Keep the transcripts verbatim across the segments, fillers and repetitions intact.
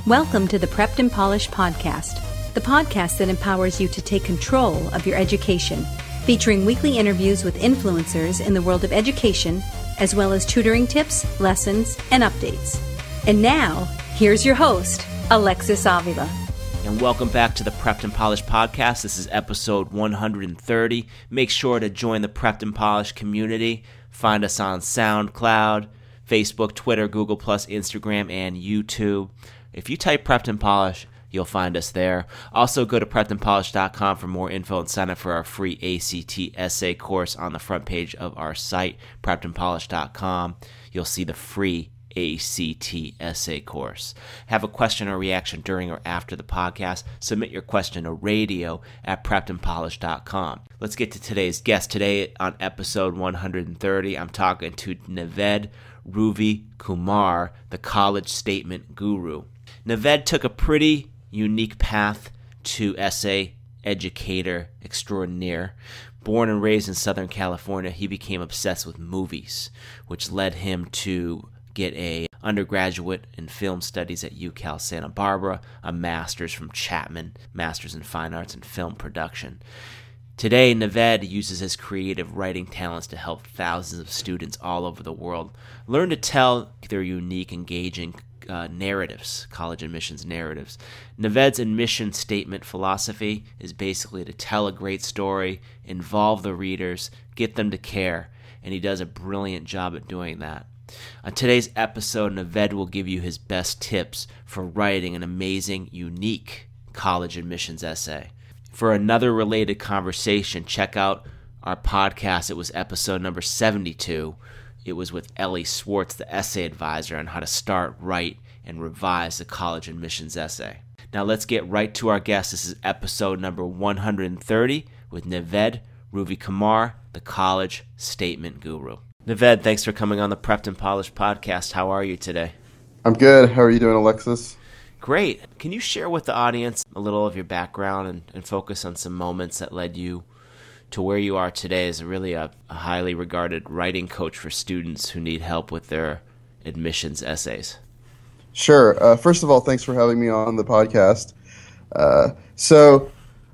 Welcome to the Prepped and Polished podcast, the podcast that empowers you to take control of your education, featuring weekly interviews with influencers in the world of education, as well as tutoring tips, lessons, and updates. And now, here's your host, Alexis Avila. And welcome back to the Prepped and Polished podcast. This is episode one hundred thirty. Make sure to join the Prepped and Polished community. Find us on SoundCloud, Facebook, Twitter, Google Plus, Instagram, and YouTube. If you type Prepped and Polished, you'll find us there. Also, go to prepped and polished dot com for more info and sign up for our free A C T essay course on the front page of our site, prepped and polished dot com. You'll see the free A C T essay course. Have a question or reaction during or after the podcast? Submit your question to radio at prepped and polished dot com. Let's get to today's guest. Today on episode one hundred thirty, I'm talking to Naved Ruvi Kumar, the college statement guru. Naved took a pretty unique path to essay educator extraordinaire. Born and raised in Southern California, he became obsessed with movies, which led him to get a undergraduate in film studies at UCal Santa Barbara, a master's from Chapman, master's in fine arts and film production. Today, Naved uses his creative writing talents to help thousands of students all over the world learn to tell their unique, engaging uh, narratives, college admissions narratives. Naved's admission statement philosophy is basically to tell a great story, involve the readers, get them to care, and he does a brilliant job at doing that. On today's episode, Naved will give you his best tips for writing an amazing, unique college admissions essay. For another related conversation, check out our podcast. It was episode number seventy-two. It was with Ellie Swartz, the essay advisor, on how to start, write, and revise the college admissions essay. Now let's get right to our guest. This is episode number one hundred thirty with Naved Ruvi Kumar, the college statement guru. Naved, thanks for coming on the Prepped and Polished podcast. How are you today? I'm good. How are you doing, Alexis? Great. Can you share with the audience a little of your background and, and focus on some moments that led you to where you are today as really a, a highly regarded writing coach for students who need help with their admissions essays? Sure. Uh, first of all, thanks for having me on the podcast. Uh, so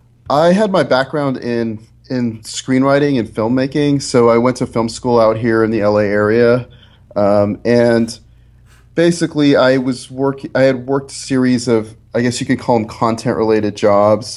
I had my background in in screenwriting and filmmaking. So I went to film school out here in the L A area. Um, and basically I was work. I had worked a series of, I guess you could call them content related jobs.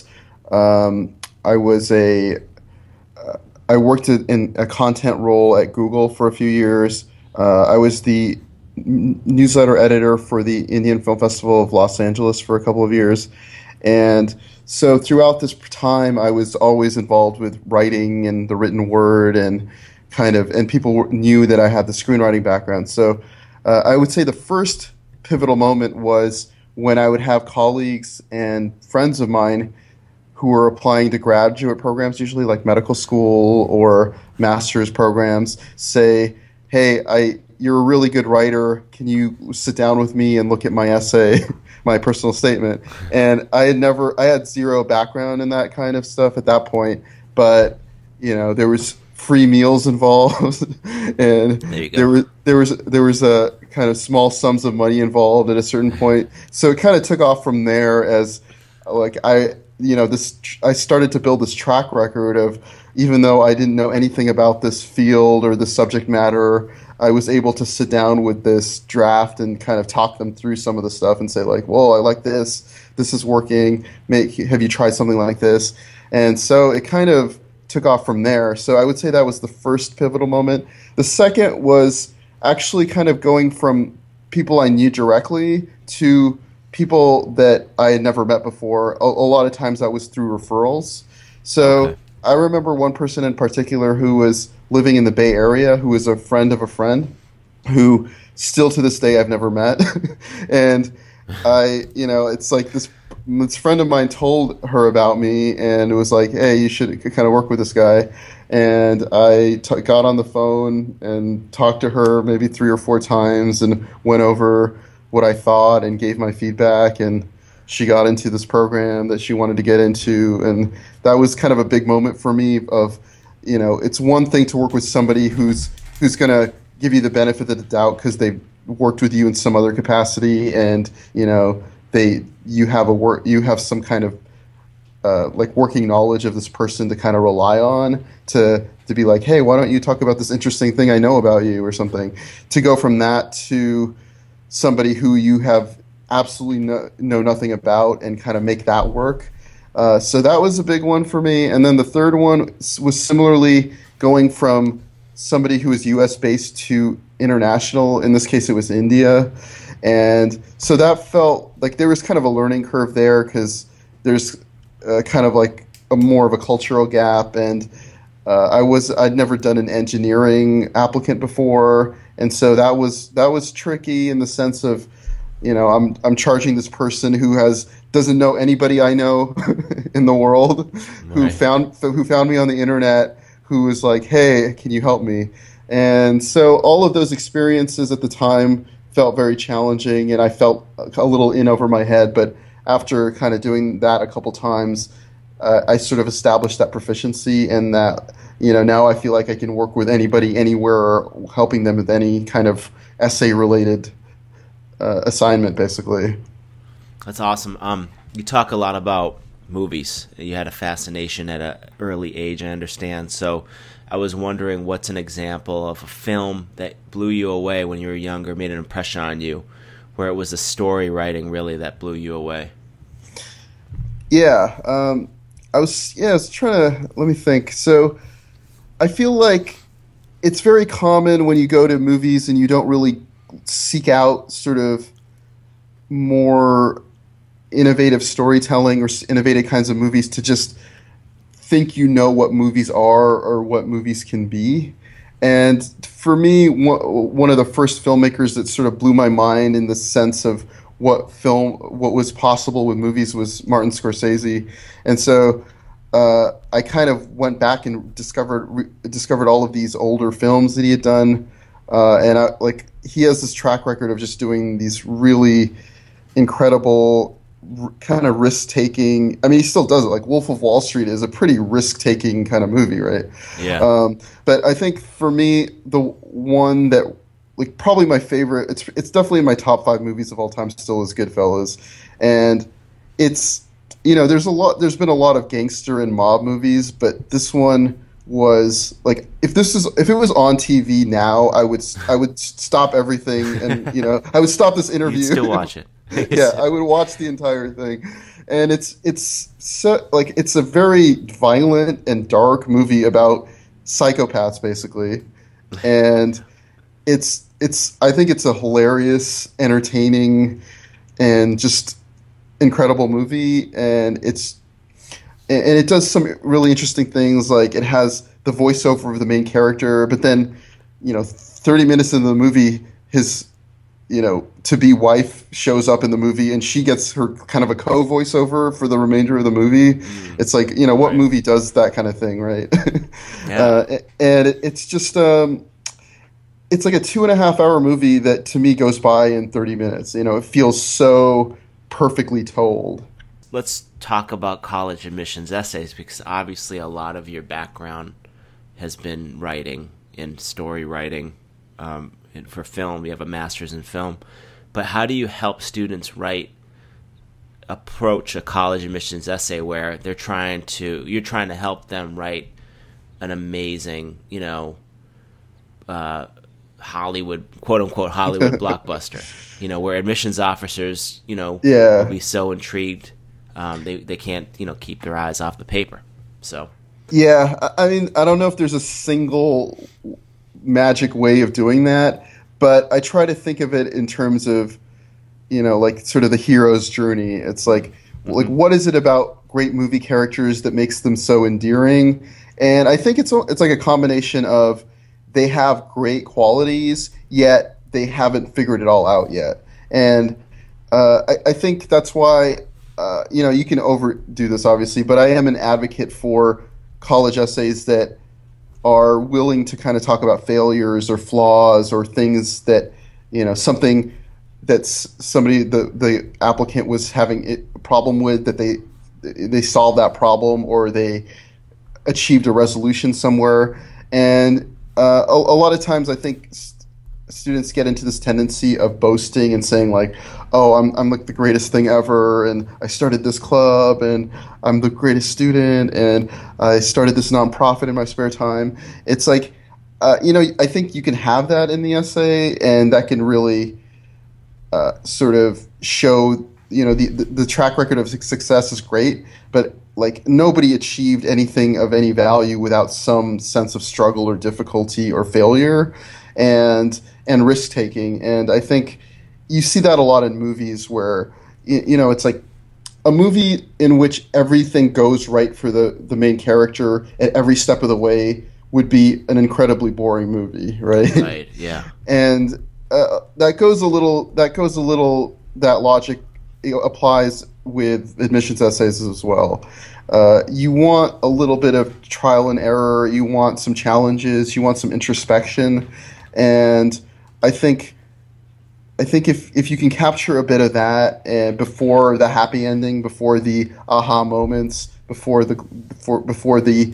Um, I was a, uh, I worked in a content role at Google for a few years. Uh, I was the n- newsletter editor for the Indian Film Festival of Los Angeles for a couple of years. And so throughout this time, I was always involved with writing and the written word, and kind of, and people knew that I had the screenwriting background. So uh, I would say the first pivotal moment was when I would have colleagues and friends of mine who were applying to graduate programs, usually like medical school or master's programs, say, "Hey, I you're a really good writer. Can you sit down with me and look at my essay?" My personal statement. And I had never, I had zero background in that kind of stuff at that point, but you know, there was free meals involved, and there, there was there was there was a kind of small sums of money involved at a certain point. So it kind of took off from there as like I, you know, this I started to build this track record of, even though I didn't know anything about this field or the subject matter, I was able to sit down with this draft and kind of talk them through some of the stuff and say like, "Whoa, I like this. This is working. Make, have you tried something like this?" And so it kind of took off from there. So I would say that was the first pivotal moment. The second was actually kind of going from people I knew directly to people that I had never met before. A, a lot of times that was through referrals. So okay. I remember one person in particular who was living in the Bay Area, who was a friend of a friend, who still to this day I've never met. And I, you know, it's like this, this friend of mine told her about me, and it was like, "Hey, you should kind of work with this guy." And I t- got on the phone and talked to her maybe three or four times and went over what I thought and gave my feedback, and she got into this program that she wanted to get into. And that was kind of a big moment for me of, you know, it's one thing to work with somebody who's who's going to give you the benefit of the doubt because they've worked with you in some other capacity, and, you know, they you have a work you have some kind of uh, like working knowledge of this person to kind of rely on to to be like, hey, why don't you talk about this interesting thing I know about you or something, to go from that to somebody who you have absolutely no, know nothing about and kind of make that work. Uh, so that was a big one for me. And then the third one was similarly going from somebody who was U S based to international. In this case, it was India. And so that felt like there was kind of a learning curve there because there's uh, kind of like a more of a cultural gap. And uh, I was, I'd never done an engineering applicant before. And so that was, that was tricky in the sense of, you know, I'm, I'm charging this person who has, doesn't know anybody I know in the world, right. who found, who found me on the internet, who was like, hey, can you help me? And so all of those experiences at the time felt very challenging, and I felt a little in over my head. But after kind of doing that a couple times, uh, I sort of established that proficiency, and that, you know, now I feel like I can work with anybody, anywhere, helping them with any kind of essay-related uh, assignment, basically. That's awesome. Um, you talk a lot about movies. You had a fascination at an early age, I understand. So I was wondering, what's an example of a film that blew you away when you were younger, made an impression on you, where it was the story writing really that blew you away? Yeah, um, I was. Yeah, I was trying to. Let me think. So I feel like it's very common when you go to movies and you don't really seek out sort of more innovative storytelling or innovative kinds of movies to just think you know what movies are or what movies can be. And for me, one of the first filmmakers that sort of blew my mind in the sense of what film, what was possible with movies was Martin Scorsese. And so uh, I kind of went back and discovered re- discovered all of these older films that he had done. Uh, and I, like he has this track record of just doing these really incredible kind of risk-taking. I mean, he still does it. Like Wolf of Wall Street is a pretty risk-taking kind of movie, right? Yeah. Um, but I think for me, the one that, like, probably my favorite, it's it's definitely in my top five movies of all time still, is Goodfellas. And it's, you know, there's a lot, there's been a lot of gangster and mob movies, but this one was like, if this is if it was on T V now, I would I would stop everything and, you know, I would stop this interview. You'd still watch it. Yeah, I would watch the entire thing. And it's it's so, like, it's a very violent and dark movie about psychopaths, basically. And it's it's I think it's a hilarious, entertaining, and just incredible movie. And it's and it does some really interesting things, like it has the voiceover of the main character, but then, you know, thirty minutes into the movie, his, you know, to-be wife shows up in the movie, and she gets her kind of a co-voiceover for the remainder of the movie. Mm. It's like, you know, what right. movie does that kind of thing, right? Yeah. Uh, and it, it's just, um, it's like a two and a half hour movie that to me goes by in thirty minutes. You know, it feels so perfectly told. Let's talk about college admissions essays, because obviously a lot of your background has been writing and story writing. Um, and for film, you have a master's in film. But how do you help students write, approach a college admissions essay where they're trying to, you're trying to help them write an amazing, you know, uh, Hollywood, quote unquote, Hollywood blockbuster, you know, where admissions officers, you know, yeah. will be so intrigued. Um, they, they can't, you know, keep their eyes off the paper. So, yeah, I mean, I don't know if there's a single magic way of doing that, but I try to think of it in terms of, you know, like sort of the hero's journey. It's like, mm-hmm. like what is it about great movie characters that makes them so endearing? And I think it's it's like a combination of they have great qualities, yet they haven't figured it all out yet. And uh, I, I think that's why, uh, you know, you can overdo this obviously, but I am an advocate for college essays that are willing to kind of talk about failures or flaws or things that, you know, something that's somebody, the, the applicant was having a problem with, that they they solved that problem or they achieved a resolution somewhere. And uh, a, a lot of times I think students get into this tendency of boasting and saying like, oh, I'm I'm like the greatest thing ever, and I started this club, and I'm the greatest student, and I started this nonprofit in my spare time. It's like, uh, you know, I think you can have that in the essay, and that can really uh, sort of show, you know, the, the the track record of success is great, but like nobody achieved anything of any value without some sense of struggle or difficulty or failure, and and risk taking. And I think you see that a lot in movies where, you know, it's like a movie in which everything goes right for the, the main character at every step of the way would be an incredibly boring movie, right? Right, yeah. And uh, that goes a little, that goes a little, that logic, you know, applies with admissions essays as well. Uh, you want a little bit of trial and error, you want some challenges, you want some introspection, and I think I think if, if you can capture a bit of that and before the happy ending, before the aha moments, before the before before the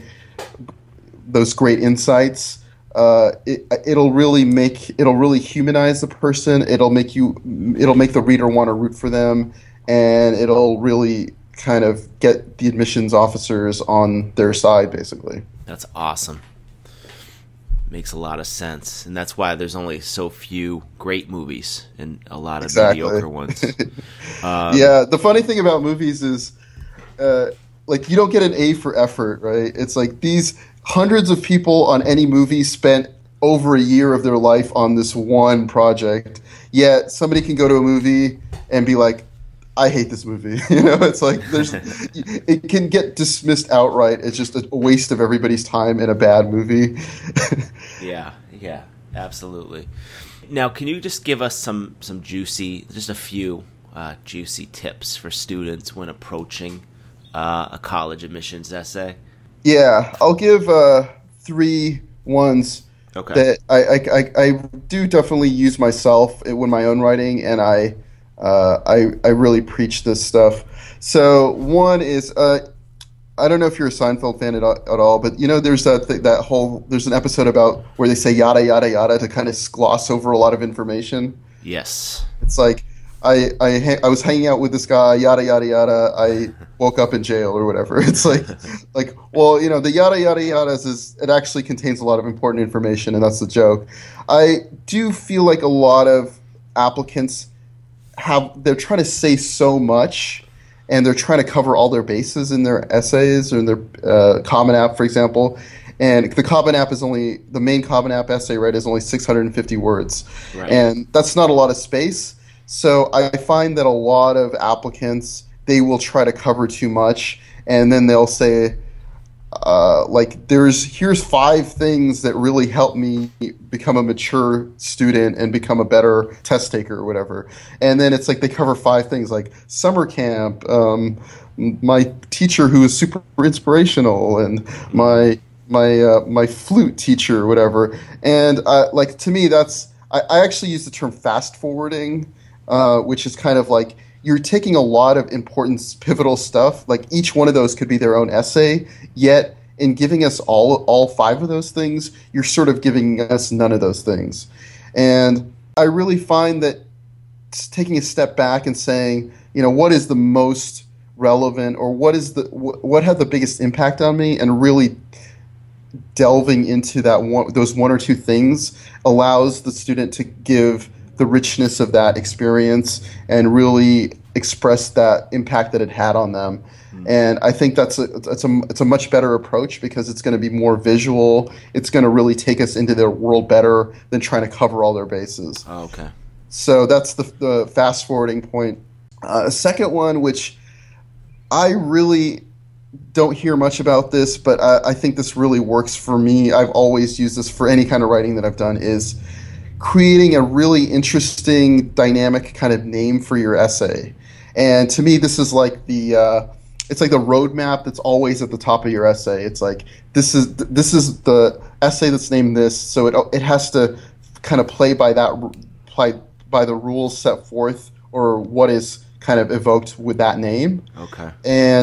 those great insights, uh, it, it'll really make it'll really humanize the person. It'll make you it'll make the reader want to root for them, and it'll really kind of get the admissions officers on their side, basically. That's awesome. Makes a lot of sense, and that's why there's only so few great movies and a lot of Exactly. mediocre ones. Um, Yeah, the funny thing about movies is, uh, like, you don't get an A for effort, right? It's like these hundreds of people on any movie spent over a year of their life on this one project, yet somebody can go to a movie and be like, I hate this movie. You know, it's like there's, it can get dismissed outright. It's just a waste of everybody's time in a bad movie. Yeah, yeah, absolutely. Now, can you just give us some, some juicy, just a few uh, juicy tips for students when approaching uh, a college admissions essay? Yeah, I'll give uh, three ones Okay. that I, I, I, I do definitely use myself in my own writing, and I uh, I I really preach this stuff. So one is uh, I don't know if you're a Seinfeld fan at, at all, but you know there's that th- that whole there's an episode about where they say yada yada yada to kind of gloss over a lot of information. Yes. It's like I I ha- I was hanging out with this guy, yada yada yada. I woke up in jail or whatever. It's like like well, you know, the yada yada yadas is it actually contains a lot of important information, and that's the joke. I do feel like a lot of applicants have they're trying to say so much, and they're trying to cover all their bases in their essays or in their uh, Common App, for example. And the Common App is only the main Common App essay, right? Is only six hundred fifty words, Right. and that's not a lot of space. So I find that a lot of applicants, they will try to cover too much, and then they'll say, uh, like, there's here's five things that really help me become a mature student and become a better test taker or whatever. And then it's like they cover five things like summer camp, um, my teacher who is super inspirational, and my my uh, my flute teacher or whatever. And uh, like to me, that's I, I actually use the term fast forwarding, uh, which is kind of like you're taking a lot of important pivotal stuff. Like each one of those could be their own essay, yet in giving us all all five of those things, you're sort of giving us none of those things. And I really find that taking a step back and saying, you know, what is the most relevant, or what is the what had the biggest impact on me, and really delving into that one, those one or two things allows the student to give the richness of that experience and really express that impact that it had on them. Mm. And I think that's a, it's a it's a much better approach because it's going to be more visual. It's going to really take us into their world better than trying to cover all their bases. Oh, okay. So that's the, the fast forwarding point. Uh, a second one, which I really don't hear much about this, but I, I think this really works for me. I've always used this for any kind of writing that I've done, is creating a really interesting, dynamic kind of name for your essay. And to me, this is like the uh, it's like the roadmap that's always at the top of your essay. It's like this is this is the essay that's named this, so it it has to kind of play by that play by the rules set forth, or what is kind of evoked with that name. Okay. And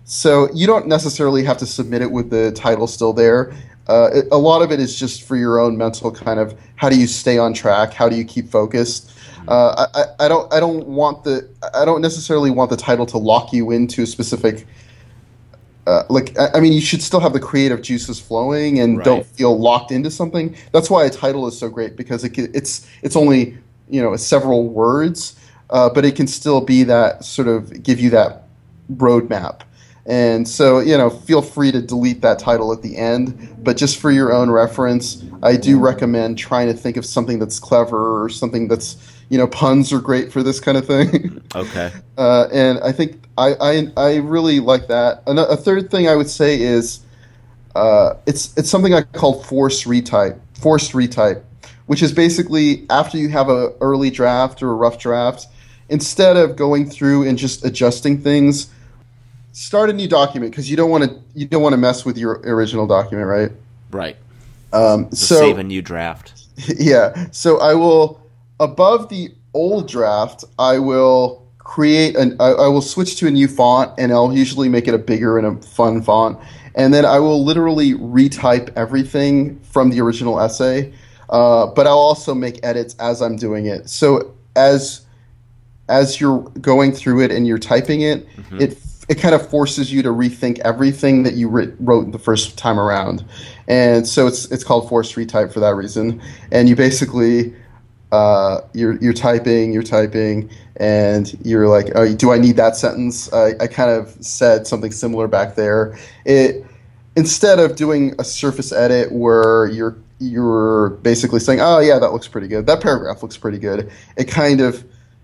So you don't necessarily have to submit it with the title still there. Uh, it, a lot of it is just for your own mental kind of how do you stay on track? How do you keep focused? Uh, I, I don't I don't want the I don't necessarily want the title to lock you into a specific. Uh, like I, I mean, you should still have the creative juices flowing and Right. don't feel locked into something. That's why a title is so great because it, ca- it's it's only you know several words, uh, but it can still be that sort of give you that roadmap. And so, you know, feel free to delete that title at the end, but just for your own reference, I do recommend trying to think of something that's clever or something that's, you know, puns are great for this kind of thing. Okay. Uh, and I think I, I, I really like that. And a, a third thing I would say is uh, it's it's something I call forced retype, forced retype, which is basically after you have a early draft or a rough draft, instead of going through and just adjusting things, start a new document because you don't want to you don't want to mess with your original document, right? Right. Um, So, so save a new draft. yeah, so I will above the old draft, I will create an I, I will switch to a new font, and I'll usually make it a bigger and a fun font, and then I will literally retype everything from the original essay, uh, but I'll also make edits as I'm doing it. So as as you're going through it and you're typing it, mm-hmm. it it kind of forces you to rethink everything that you writ- wrote the first time around. And so it's it's called forced retype for that reason. And you basically, uh, you're you're typing, you're typing, and you're like, oh, do I need that sentence? I, I kind of said something similar back there. It instead of doing a surface edit where you're you're basically saying, oh yeah, that looks pretty good. That paragraph looks pretty good. It kind of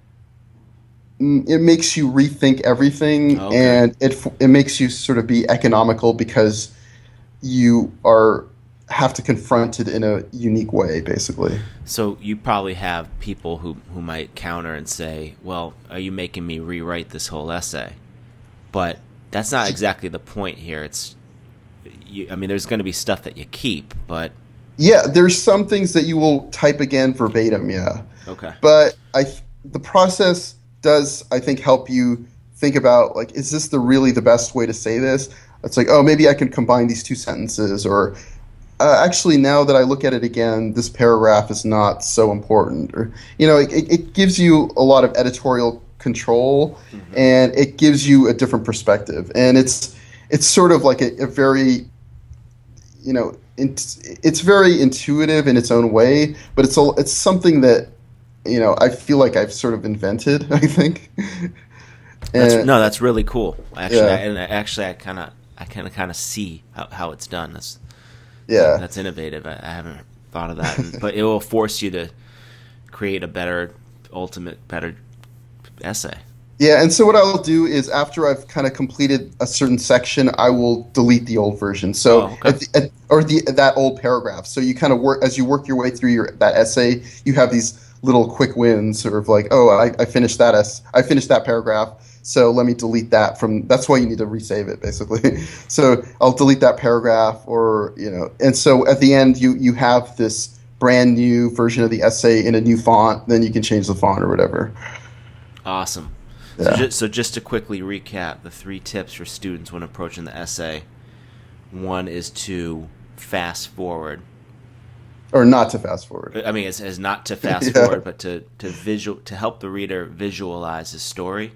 it makes you rethink everything, okay. and it it makes you sort of be economical because you are have to confront it in a unique way, basically. So you probably have people who, who might counter and say, well, are you making me rewrite this whole essay? But that's not exactly the point here. It's, you, I mean, there's going to be stuff that you keep, but... Yeah, there's some things that you will type again verbatim, yeah. Okay. But I, the process does, I think, help you think about, like, is this the really the best way to say this? It's like, oh, maybe I can combine these two sentences, or uh, actually, now that I look at it again, this paragraph is not so important. Or, you know, it, it gives you a lot of editorial control, mm-hmm. and it gives you a different perspective. And it's it's sort of like a, a very, you know, it's, it's very intuitive in its own way, but it's a, it's something that, you know, I feel like I've sort of invented, I think. That's, no, that's really cool. Actually, yeah. I, and actually, I kind of, I kind of, kind of see how, how it's done. That's, yeah, that's innovative. I, I haven't thought of that, and, but it will force you to create a better, ultimate, better essay. Yeah, and so what I'll do is after I've kind of completed a certain section, I will delete the old version. So, oh, okay. at the, at, or the that old paragraph. So you kind of work as you work your way through your that essay. You have these little quick wins, sort of like, oh, I, I finished that s I finished that paragraph. So let me delete that from. That's why you need to resave it, basically. So I'll delete that paragraph, or you know, and so at the end, you you have this brand new version of the essay in a new font. Then you can change the font or whatever. Awesome. Yeah. So, just, so just to quickly recap, the three tips for students when approaching the essay. One is to fast forward. Or not to fast forward. I mean, it's, it's not to fast yeah. forward, but to to visual to help the reader visualize his story.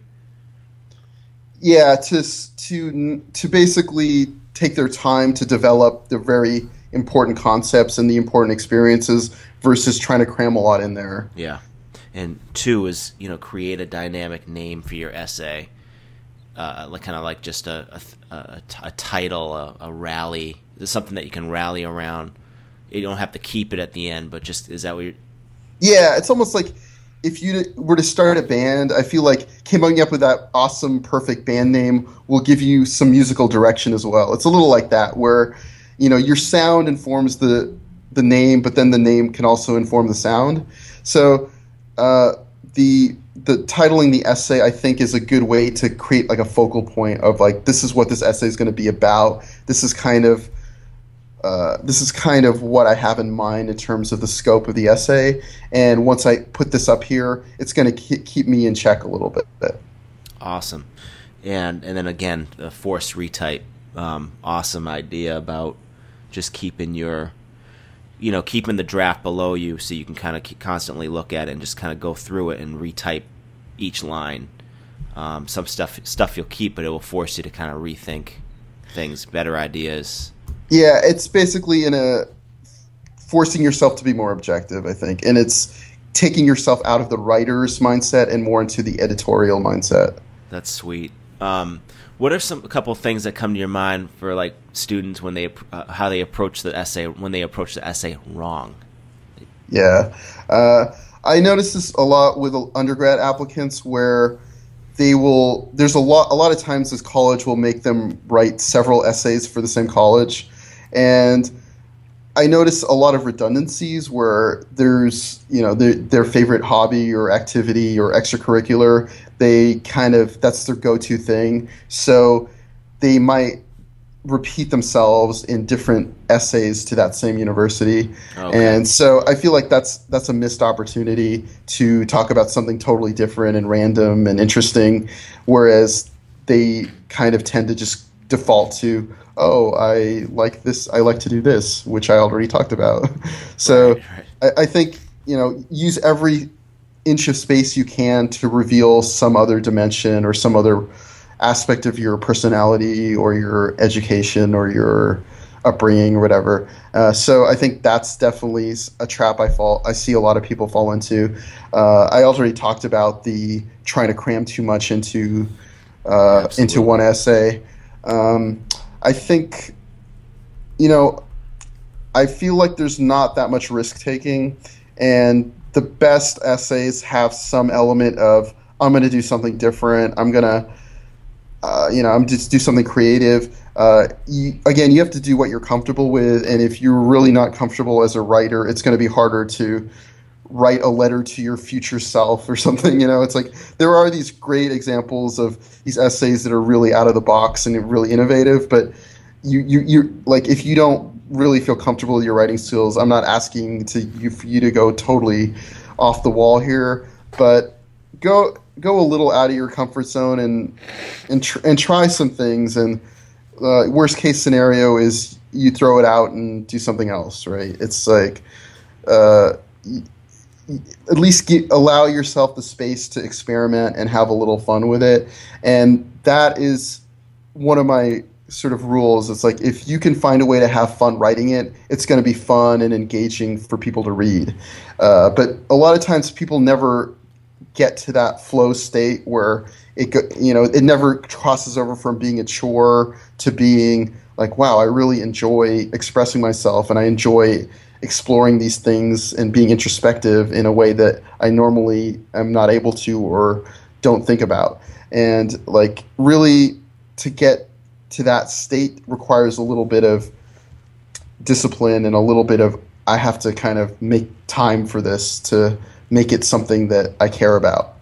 Yeah, to to to basically take their time to develop the very important concepts and the important experiences versus trying to cram a lot in there. Yeah. And two is, you know, create a dynamic name for your essay, uh, like kind of like just a a, a, a title, a, a rally, something that you can rally around. You don't have to keep it at the end, but just is that what you're? Yeah, it's almost like if you were to start a band, I feel like coming up with that awesome, perfect band name will give you some musical direction as well. It's a little like that, where you know your sound informs the the name, but then the name can also inform the sound. So. Uh, the the titling the essay, I think, is a good way to create like a focal point of like, this is what this essay is going to be about. This is kind of uh, this is kind of what I have in mind in terms of the scope of the essay. And once I put this up here, it's going to keep me in check a little bit. Awesome. and and then again the forced retype. Um, awesome idea about just keeping your, you know, keeping the draft below you so you can kind of constantly look at it and just kind of go through it and retype each line. Um, some stuff stuff you'll keep, but it will force you to kind of rethink things, better ideas. Yeah, it's basically in a forcing yourself to be more objective, I think, and it's taking yourself out of the writer's mindset and more into the editorial mindset. That's sweet. Um, what are some a couple of things that come to your mind for like students when they uh, how they approach the essay when they approach the essay wrong? Yeah, uh, I notice this a lot with undergrad applicants where they will. There's a lot. A lot of times, this college will make them write several essays for the same college, and I notice a lot of redundancies where there's, you know, their, their favorite hobby or activity or extracurricular, they kind of, that's their go-to thing. So they might repeat themselves in different essays to that same university. Okay. And so I feel like that's that's a missed opportunity to talk about something totally different and random and interesting, whereas they kind of tend to just default to, oh, I like this, I like to do this, which I already talked about. So right, right. I, I think, you know, use every inch of space you can to reveal some other dimension or some other aspect of your personality or your education or your upbringing or whatever. Uh, so I think that's definitely a trap I fall. I see a lot of people fall into. Uh, I already talked about the trying to cram too much into uh, into one essay. Um, I think, you know, I feel like there's not that much risk taking, and the best essays have some element of, I'm going to do something different. I'm going to, uh, you know, I'm just do something creative. Uh, you, again, you have to do what you're comfortable with, and if you're really not comfortable as a writer, it's going to be harder to write a letter to your future self or something. You know, it's like there are these great examples of these essays that are really out of the box and really innovative, but you you you like if you don't really feel comfortable with your writing skills, I'm not asking to you for you to go totally off the wall here, but go go a little out of your comfort zone and and tr- and try some things. And uh, worst case scenario is you throw it out and do something else, right? It's like uh, at least get, allow yourself the space to experiment and have a little fun with it. And that is one of my sort of rules. It's like if you can find a way to have fun writing it, it's going to be fun and engaging for people to read. Uh, but a lot of times people never get to that flow state where it go, you know, it never crosses over from being a chore to being like, wow, I really enjoy expressing myself and I enjoy exploring these things and being introspective in a way that I normally am not able to or don't think about. And like really to get to that state requires a little bit of discipline and a little bit of, I have to kind of make time for this to make it something that I care about.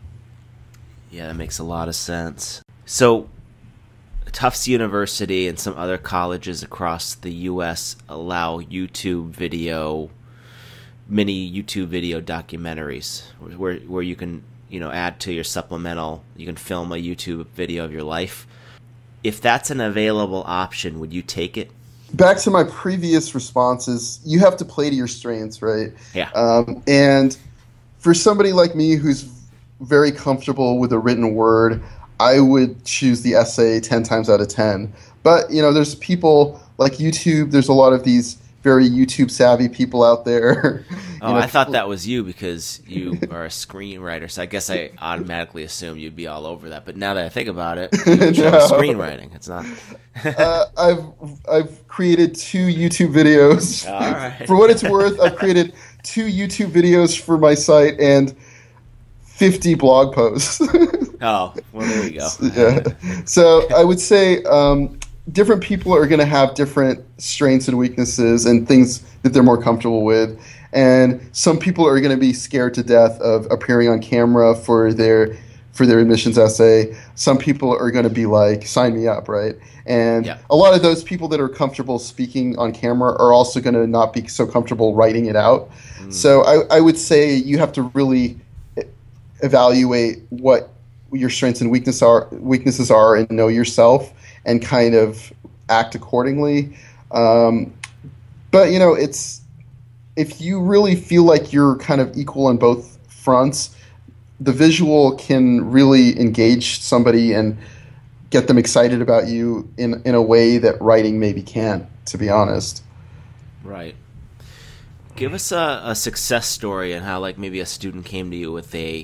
Yeah, that makes a lot of sense. So Tufts University and some other colleges across the U S allow YouTube video, mini YouTube video documentaries where where you can, you know, add to your supplemental, you can film a YouTube video of your life. If that's an available option, would you take it? Back to my previous responses, you have to play to your strengths, right? Yeah. Um, and for somebody like me who's very comfortable with a written word, I would choose the essay ten times out of ten. But, you know, there's people like YouTube, there's a lot of these very YouTube savvy people out there. Oh, know, I thought people... that was you because you are a screenwriter, so I guess I automatically assumed you'd be all over that. But now that I think about it, you no. screenwriting. It's not. uh, I've I've created two YouTube videos. All right. For what it's worth, I've created two YouTube videos for my site and fifty blog posts. Oh, well, there you go. Yeah. So I would say um, different people are going to have different strengths and weaknesses and things that they're more comfortable with. And some people are going to be scared to death of appearing on camera for their for their admissions essay. Some people are going to be like, sign me up, right? And yeah. A lot of those people that are comfortable speaking on camera are also going to not be so comfortable writing it out. Mm. So I, I would say you have to really evaluate what your strengths and weakness are weaknesses are, and know yourself, and kind of act accordingly. Um, but you know, it's if you really feel like you're kind of equal on both fronts, the visual can really engage somebody and get them excited about you in in a way that writing maybe can't, to be honest. Right. Give us a, a success story and how, like, maybe a student came to you with a,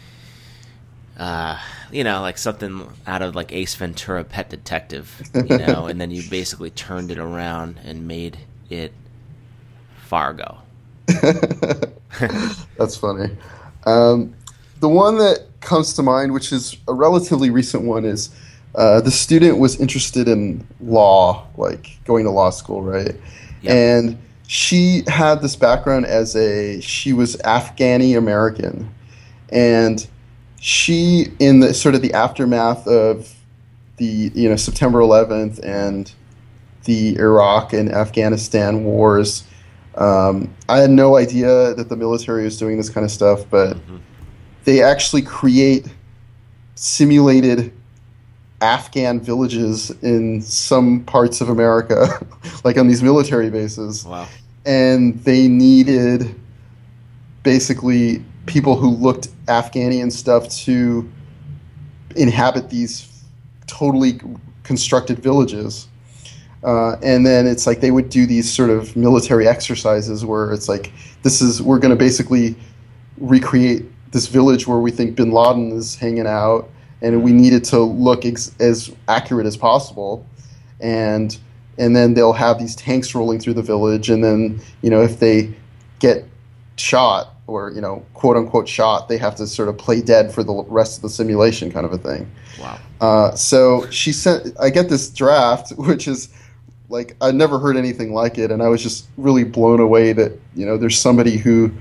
uh, you know, like something out of like Ace Ventura: Pet Detective, you know, and then you basically turned it around and made it Fargo. That's funny. Um, the one that comes to mind, which is a relatively recent one, is uh, the student was interested in law, like going to law school, right? Yep. And she had this background as a, she was Afghani American, and she, in the sort of the aftermath of the, you know, September eleventh and the Iraq and Afghanistan wars, um, I had no idea that the military was doing this kind of stuff, but mm-hmm. they actually create simulated Afghan villages in some parts of America, like on these military bases. Wow. And they needed basically people who looked Afghani and stuff to inhabit these totally constructed villages. Uh, and then it's like they would do these sort of military exercises where it's like, this is, we're going to basically recreate this village where we think bin Laden is hanging out, and we need it to look ex- as accurate as possible. And and then they'll have these tanks rolling through the village, and then, you know, if they get shot or, you know, quote unquote shot, they have to sort of play dead for the rest of the simulation, kind of a thing. Wow. Uh, so she sent, I get this draft, which is like, I'd never heard anything like it, and I was just really blown away that, you know, there's somebody who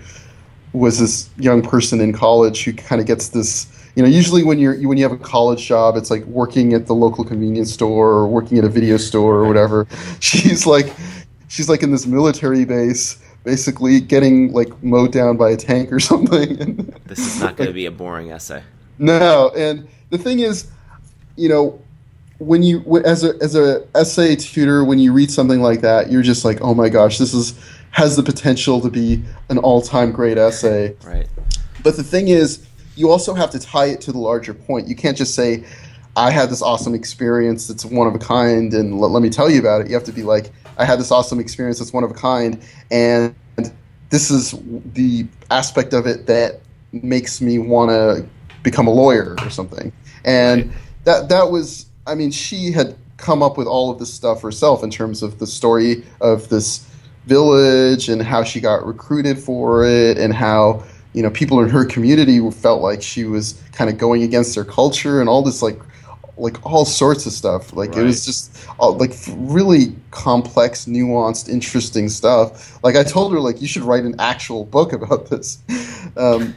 was this young person in college who kind of gets this, you know, usually when you're when you have a college job, it's like working at the local convenience store or working at a video store or whatever. She's like, she's like in this military base, basically getting like mowed down by a tank or something. This is not going to be a boring essay. No, and the thing is, you know, when you as a as a essay tutor, when you read something like that, you're just like, oh my gosh, this is has the potential to be an all-time great essay. Right. But the thing is, you also have to tie it to the larger point. You can't just say, I had this awesome experience that's one of a kind, and let, let me tell you about it. You have to be like, I had this awesome experience that's one of a kind, and this is the aspect of it that makes me want to become a lawyer or something. And right. that that was, I mean, she had come up with all of this stuff herself in terms of the story of this village and how she got recruited for it, and how, you know, people in her community felt like she was kind of going against their culture, and all this like like all sorts of stuff. Like right. It was just uh, like really complex, nuanced, interesting stuff. Like I told her, like, you should write an actual book about this. Um,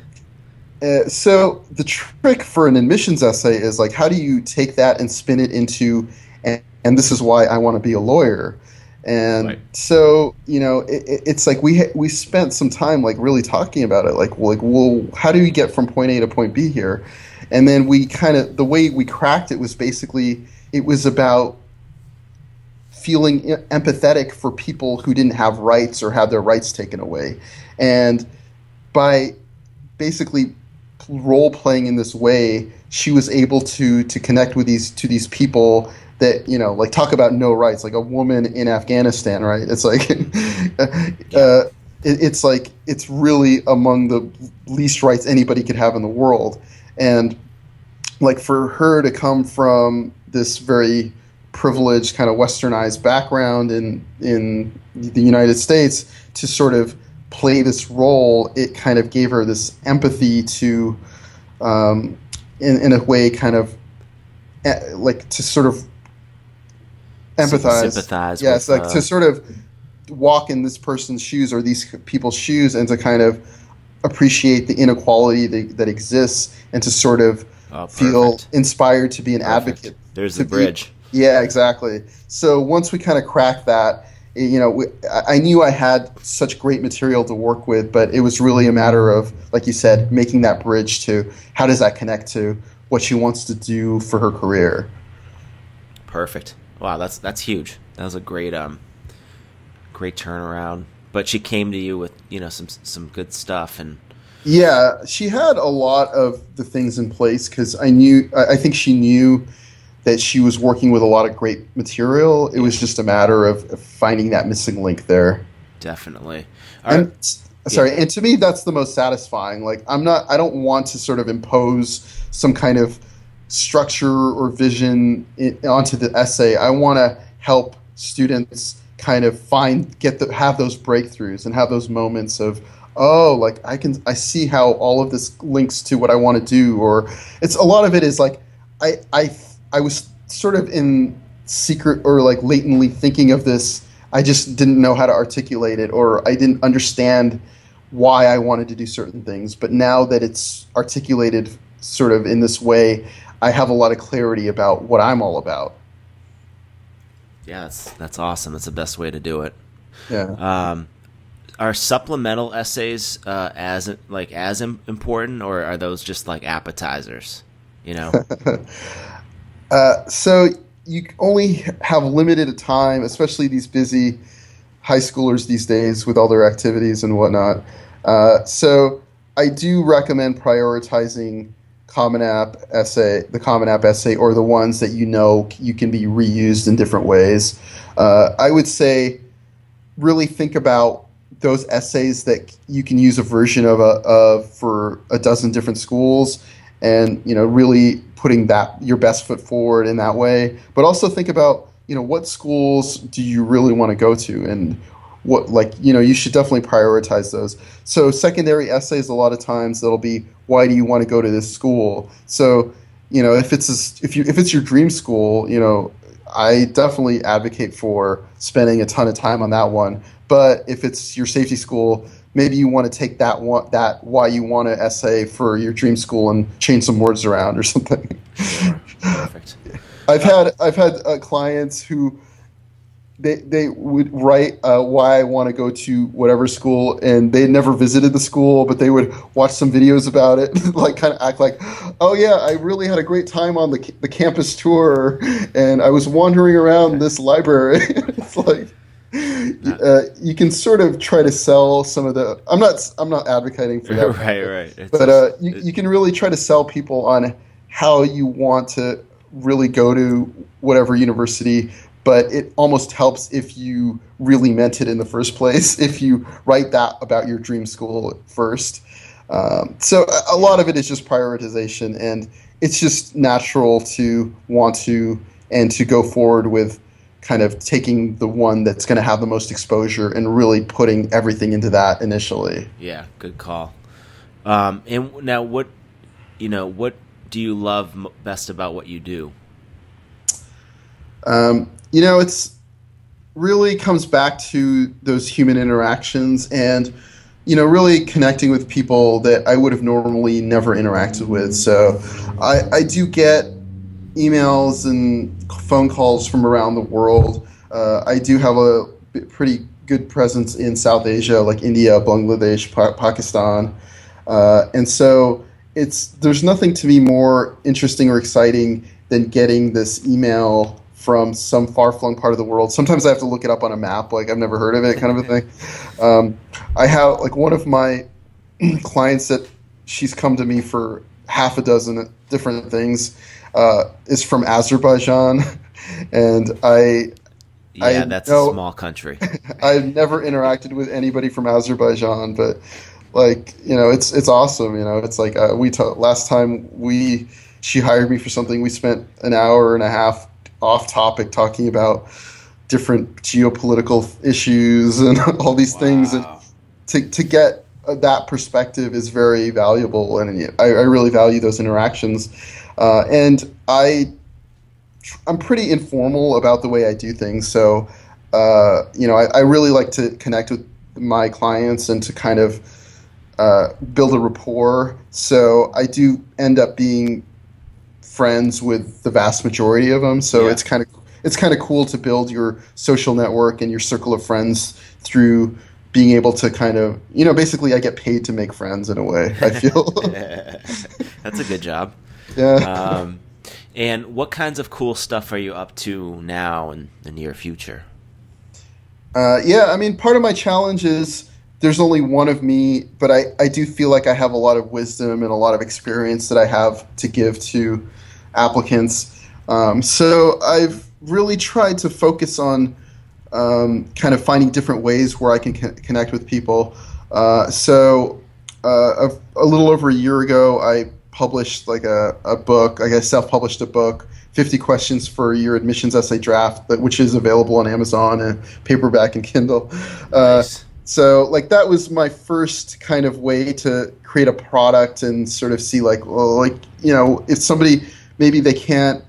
uh, so the trick for an admissions essay is like, how do you take that and spin it into, and, and this is why I want to be a lawyer. And right. so, you know, it, it's like we ha- we spent some time like really talking about it, like, well, like, well, how do we get from point A to point B here? And then we kind of, the way we cracked it was basically, it was about feeling empathetic for people who didn't have rights or had their rights taken away. And by basically role playing in this way, she was able to to connect with these to these people that, you know, like, talk about no rights, like a woman in Afghanistan, right? It's like, uh, it, it's like, it's really among the least rights anybody could have in the world. And like, for her to come from this very privileged kind of westernized background in, in the United States to sort of play this role, it kind of gave her this empathy to, um, in, in a way, kind of uh, like to sort of empathize, sympathize yes, with, like uh, to sort of walk in this person's shoes or these people's shoes, and to kind of appreciate the inequality that, that exists, and to sort of oh, feel inspired to be an perfect. advocate. There's the bridge. Be, yeah, exactly. So once we kind of cracked that, you know, we, I knew I had such great material to work with, but it was really a matter of, like you said, making that bridge to how does that connect to what she wants to do for her career. Perfect. Wow, that's that's huge. That was a great um great turnaround. But she came to you with, you know, some some good stuff. And yeah, she had a lot of the things in place because I knew I, I think she knew that she was working with a lot of great material. It was just a matter of, of finding that missing link there. Definitely. And, right. Sorry, yeah. and to me, that's the most satisfying. Like, I'm not, I don't want to sort of impose some kind of structure or vision in, onto the essay. I want to help students kind of find, get the, have those breakthroughs and have those moments of, oh, like I can, I see how all of this links to what I want to do. Or it's a lot of it is like, I, I, I was sort of in secret or like latently thinking of this. I just didn't know how to articulate it, or I didn't understand why I wanted to do certain things. But now that it's articulated sort of in this way, I have a lot of clarity about what I'm all about. Yeah, that's, that's awesome. That's the best way to do it. Yeah. Um, are supplemental essays uh, as like as important, or are those just like appetizers? You know. uh, so. You only have limited time, especially these busy high schoolers these days with all their activities and whatnot. Uh, so I do recommend prioritizing Common App essay, the Common App essay, or the ones that you know you can be reused in different ways. Uh, I would say really think about those essays that you can use a version of, a, of for a dozen different schools, and you know really putting that your best foot forward in that way. But also think about, you know, what schools do you really want to go to, and what, like, you know, you should definitely prioritize those. So secondary essays, a lot of times that'll be, why do you want to go to this school? So, you know, if it's a, if you if it's your dream school, you know, I definitely advocate for spending a ton of time on that one. But if it's your safety school, maybe you want to take that one, that why you want to essay for your dream school and change some words around or something. Perfect. I've had I've had uh, clients who they they would write uh, why I want to go to whatever school, and they never visited the school, but they would watch some videos about it, like kind of act like, oh yeah, I really had a great time on the the campus tour, and I was wandering around this library. It's like. Uh, you can sort of try to sell some of the. I'm not. I'm not advocating for that. right, right. It's but uh, you, you can really try to sell people on how you want to really go to whatever university. But it almost helps if you really meant it in the first place. If you write that about your dream school first. Um, so a, a lot of it is just prioritization, and it's just natural to want to and to go forward with. Kind of taking the one that's going to have the most exposure and really putting everything into that initially. Yeah, good call. Um, and now, what you know, what do you love best about what you do? Um, you know, it's really comes back to those human interactions and, you know, really connecting with people that I would have normally never interacted with. So I, I do get emails and phone calls from around the world. Uh, I do have a pretty good presence in South Asia, like India, Bangladesh, pa- Pakistan, uh, and so it's there's nothing to me more interesting or exciting than getting this email from some far-flung part of the world. Sometimes I have to look it up on a map, like I've never heard of it, kind of a thing. Um, I have like one of my clients that she's come to me for half a dozen different things. Uh, is from Azerbaijan, and I yeah, I that's know, a small country. I've never interacted with anybody from Azerbaijan, but like you know, it's it's awesome. You know, it's like uh, we t- last time we she hired me for something. We spent an hour and a half off topic talking about different geopolitical issues and all these Wow. things, and to to get uh, that perspective is very valuable, and I, I really value those interactions. Uh, and I, I'm pretty informal about the way I do things. So, uh, you know, I, I really like to connect with my clients and to kind of uh, build a rapport. So I do end up being friends with the vast majority of them. So Yeah. it's kind of it's kind of cool to build your social network and your circle of friends through being able to kind of, you know, basically I get paid to make friends in a way, I feel. That's a good job. Yeah. Um, and what kinds of cool stuff are you up to now in the near future? Uh, yeah, I mean, part of my challenge is there's only one of me, but I, I do feel like I have a lot of wisdom and a lot of experience that I have to give to applicants. Um, so I've really tried to focus on um, kind of finding different ways where I can co- connect with people. Uh, so uh, a, a little over a year ago, I published like a, a book. I guess self-published a book, fifty questions for your admissions essay draft, that, which is available on Amazon and paperback and Kindle. Uh, Nice. So like that was my first kind of way to create a product and sort of see like, well, like, you know, if somebody, maybe they can't,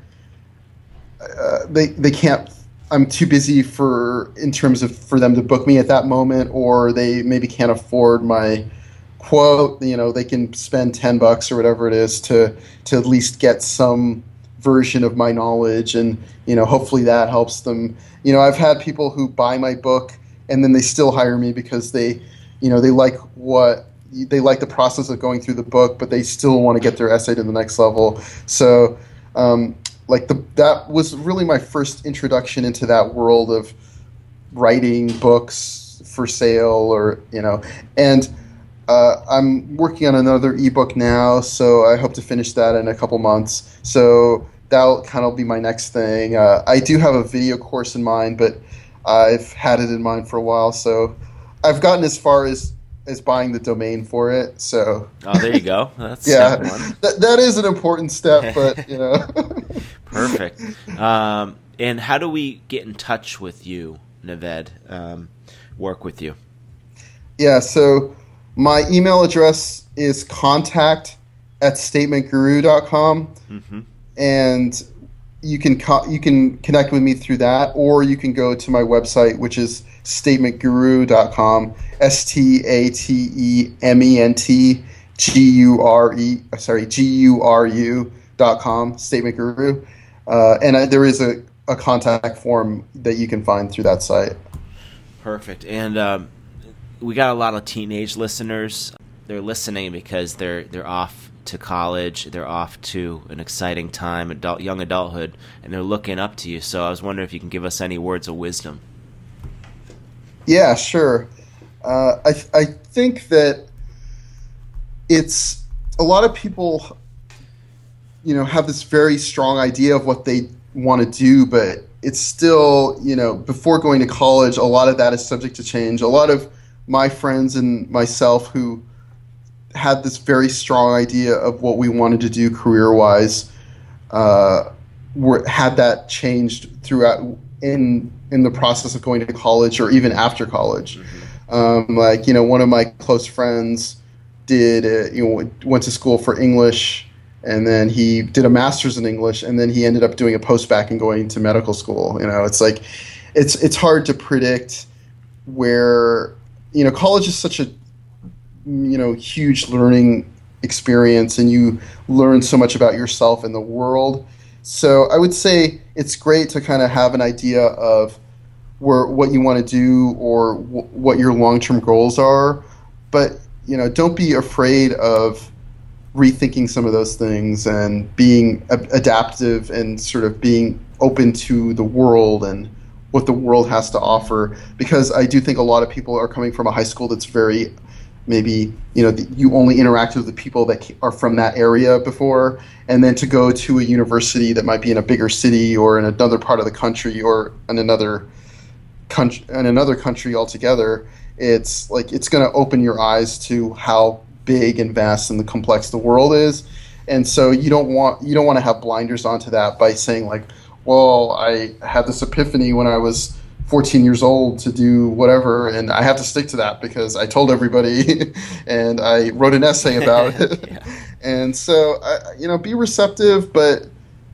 uh, they, they can't, I'm too busy for, in terms of for them to book me at that moment, or they maybe can't afford my quote, you know, they can spend ten bucks or whatever it is to, to at least get some version of my knowledge. And, you know, hopefully that helps them. You know, I've had people who buy my book and then they still hire me because they, you know, they like what, they like the process of going through the book, but they still want to get their essay to the next level. So, um, like the, that was really my first introduction into that world of writing books for sale, or, you know, and uh, I'm working on another ebook now, so I hope to finish that in a couple months. So that'll kind of be my next thing. Uh, I do have a video course in mind, but I've had it in mind for a while, so I've gotten as far as, as buying the domain for it. So Oh, there you go. That's yeah, step one. that that is an important step, but you know. Perfect. Um, and how do we get in touch with you, Naved? Um, work with you? Yeah, so my email address is contact at statement guru dot com, Mm-hmm. and you can co- you can connect with me through that, or you can go to my website, which is statement guru dot com, S T A T E M E N T G U R E, sorry, G U R U dot com, Statement Guru. Uh, and I, there is a, a contact form that you can find through that site. Perfect. And um, we got a lot of teenage listeners. They're listening because they're they're off to college, they're off to an exciting time, adult, young adulthood, and they're looking up to you. So I was wondering if you can give us any words of wisdom. Yeah, sure. Uh, I I think that it's a lot of people, you know, have this very strong idea of what they want to do, but it's still, you know, before going to college, a lot of that is subject to change. A lot of my friends and myself who had this very strong idea of what we wanted to do career-wise, uh, were had that changed throughout in in the process of going to college, or even after college. Mm-hmm. Um, like, you know, one of my close friends did, uh, you know, went to school for English, and then he did a master's in English, and then he ended up doing a post-bac and going to medical school. You know, it's like, it's it's hard to predict where, you know, college is such a, you know, huge learning experience, and you learn so much about yourself and the world. So I would say it's great to kind of have an idea of where what you want to do, or w- what your long-term goals are, but, you know, don't be afraid of rethinking some of those things and being a- adaptive and sort of being open to the world and what the world has to offer. Because I do think a lot of people are coming from a high school that's very, maybe, you know, you only interact with the people that are from that area before, and then to go to a university that might be in a bigger city or in another part of the country, or in another country, in another country altogether, it's like, it's going to open your eyes to how big and vast and the complex the world is. And so you don't want you don't want to have blinders onto that by saying like, well, I had this epiphany when I was fourteen years old to do whatever, and I have to stick to that because I told everybody and I wrote an essay about it. Yeah. And so, I, you know, be receptive, but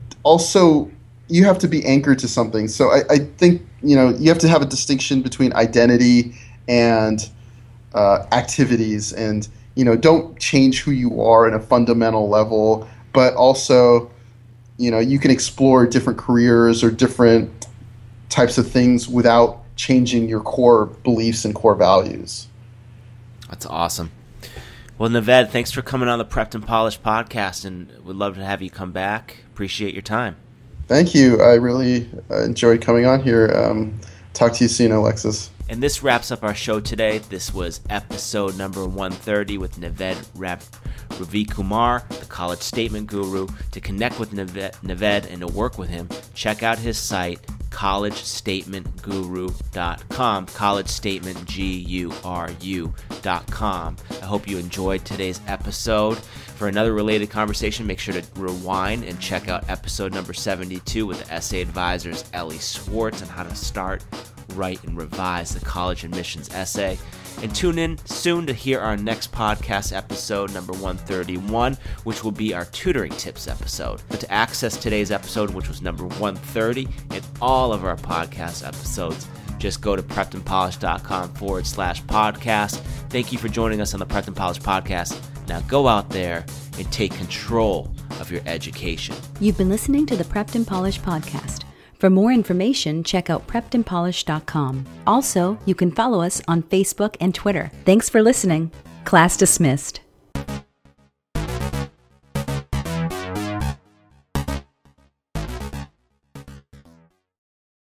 also you have to be anchored to something. So I, I think, you know, you have to have a distinction between identity and uh, activities, and, you know, don't change who you are at a fundamental level, but also, you know, you can explore different careers or different types of things without changing your core beliefs and core values. That's awesome. Well, Naved, thanks for coming on the Prepped and Polished podcast, and we'd love to have you come back. Appreciate your time. Thank you. I really uh, enjoyed coming on here. Um, talk to you soon, Alexis. And this wraps up our show today. This was episode number one thirty with Naved Rap. Ravi Kumar, the college statement guru. To connect with Naved, Naved and to work with him, check out his site, college statement guru dot com, college statement G U R U dot com. I hope you enjoyed today's episode. For another related conversation, make sure to rewind and check out episode number seventy-two with the essay advisors Ellie Swartz on how to start, write, and revise the college admissions essay. And tune in soon to hear our next podcast episode, number one thirty-one, which will be our tutoring tips episode. But to access today's episode, which was number one thirty, and all of our podcast episodes, just go to preppedandpolished.com forward slash podcast. Thank you for joining us on the Prepped and Polished podcast. Now go out there and take control of your education. You've been listening to the Prepped and Polished podcast. For more information, check out prepped and polished dot com. Also, you can follow us on Facebook and Twitter. Thanks for listening. Class dismissed.